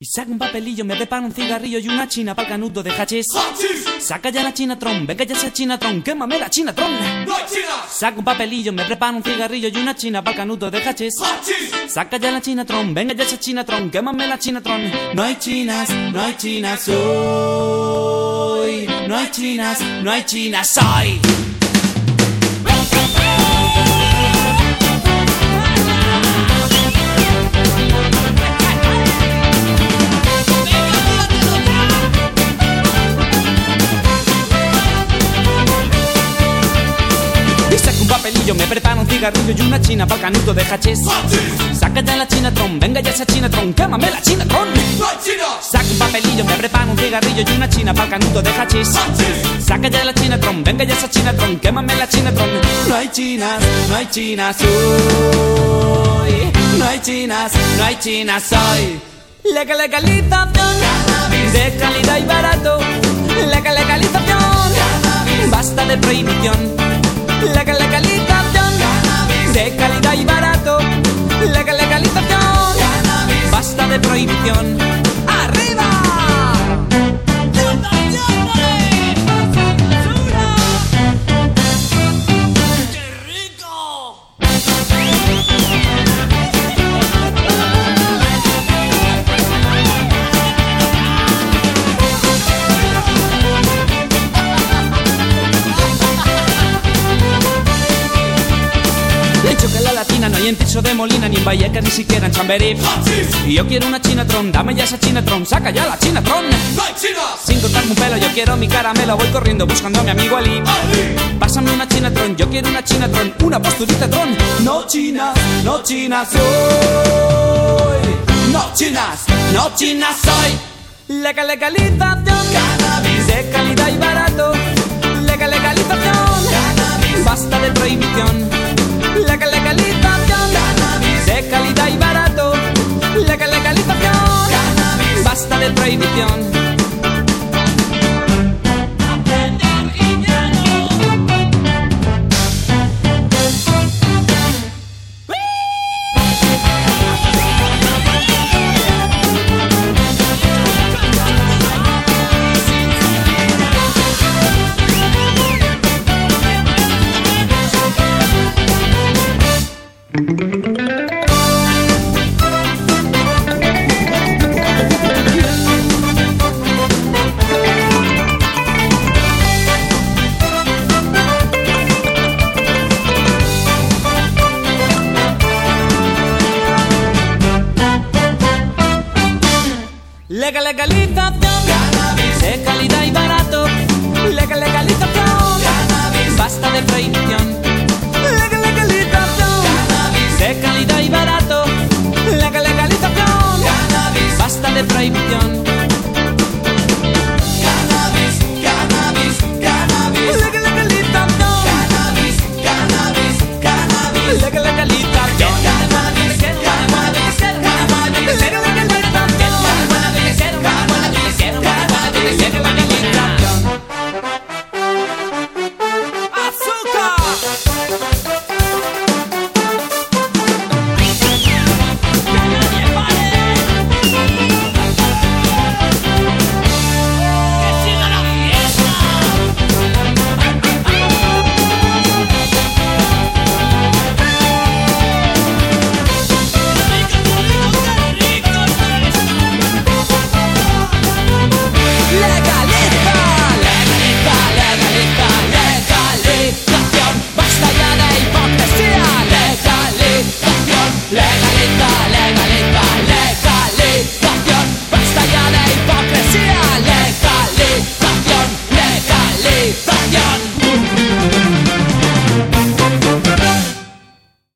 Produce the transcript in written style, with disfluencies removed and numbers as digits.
Y saca un papelillo, me prepara un cigarrillo y una china pa'l canuto de hachís. Saca ya la Chinatron, venga ya esa Chinatron, quémame la Chinatron. ¡No hay chinas! Saca un papelillo, me prepara un cigarrillo y una china pa'l canuto de hachís. Saca ya la Chinatron, venga ya esa Chinatron, quémame la Chinatron. No hay chinas hoy. No hay chinas hoy. Papelillo, me prepara un cigarrillo y una china pa'l canuto de hachís. Saca ya la Chinatron, venga ya esa Chinatron, quémame la Chinatron. ¡No hay chinas! Saca un papelillo, me prepara un cigarrillo y una china pa'l canuto de hachís. Saca ya la Chinatron, venga ya esa Chinatron, quémame la Chinatron. No hay chinas hoy. No hay chinas hoy. Legalización de calidad y barato. Legalización, basta de prohibición. Legalización de calidad y barato. Legalización, basta de prohibición. ¡Arriba! ¡Qué rico! Que la latina no hay en Tirso de Molina, ni en Vallecas, ni siquiera en Chamberí. Y yo quiero una Chinatron, dame ya esa Chinatron, saca ya la Chinatron. ¡No hay chinas! Sin cortarme un pelo, yo quiero mi caramelo, voy corriendo buscando a mi amigo Ali. Pásame una Chinatron, yo quiero una Chinatron, una posturita tron. No chinas hoy. No chinas hoy. Legalización, cannabis de calidad y barato. Legalización, cannabis, basta de prohibición. Legalización, cannabis de calidad y barato. Legalización, cannabis, basta de prohibición. Legalización, cannabis de calidad y barato. Legalización, cannabis, basta de prohibición. Legalización, cannabis de calidad y barato. Legalización, cannabis, basta de prohibición.